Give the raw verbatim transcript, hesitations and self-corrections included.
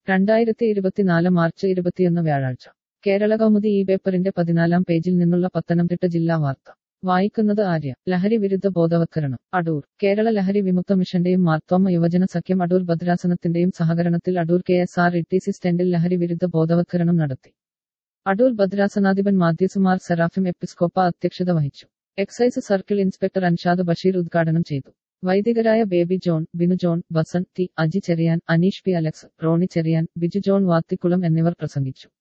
രണ്ടായിരത്തി ഇരുപത്തിനാല് മാർച്ച് ഇരുപത്തിയൊന്ന് വ്യാഴാഴ്ച കേരള കൗമുദി ഈ പേപ്പറിന്റെ പതിനാലാം പേജിൽ നിന്നുള്ള പത്തനംതിട്ട ജില്ലാ വാർത്ത വായിക്കുന്നത് ആര്യ. ലഹരി വിരുദ്ധ ബോധവത്കരണം അടൂർ. കേരള ലഹരി വിമുക്ത മിഷന്റെയും മാർത്തോമ യുവജന സഖ്യം അടൂർ ഭദ്രാസനത്തിന്റെയും സഹകരണത്തിൽ Adoor K S R E T C സ്റ്റാൻഡിൽ ലഹരി വിരുദ്ധ ബോധവത്കരണം നടത്തി. അടൂർ ഭദ്രാസനാധിപൻ മാത്യുസുമാർ സെറാഫിം എപ്പിസ്കോപ്പ അധ്യക്ഷത വഹിച്ചു. Excise circle inspector Anshad Basheer ഉദ്ഘാടനം ചെയ്തു. വൈദികരായ ബേബി ജോൺ, ബിനു ജോൺ, വസൻ ടി, അജി ചെറിയാൻ, അനീഷ് പി അലക്സ്, റോണി ചെറിയാൻ, ബിജു ജോൺ വാത്തിക്കുളം എന്നിവർ പ്രസംഗിച്ചു.